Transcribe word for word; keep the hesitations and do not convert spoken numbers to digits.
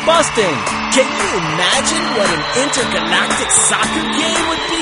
busting. Can you imagine what an intergalactic soccer game would be?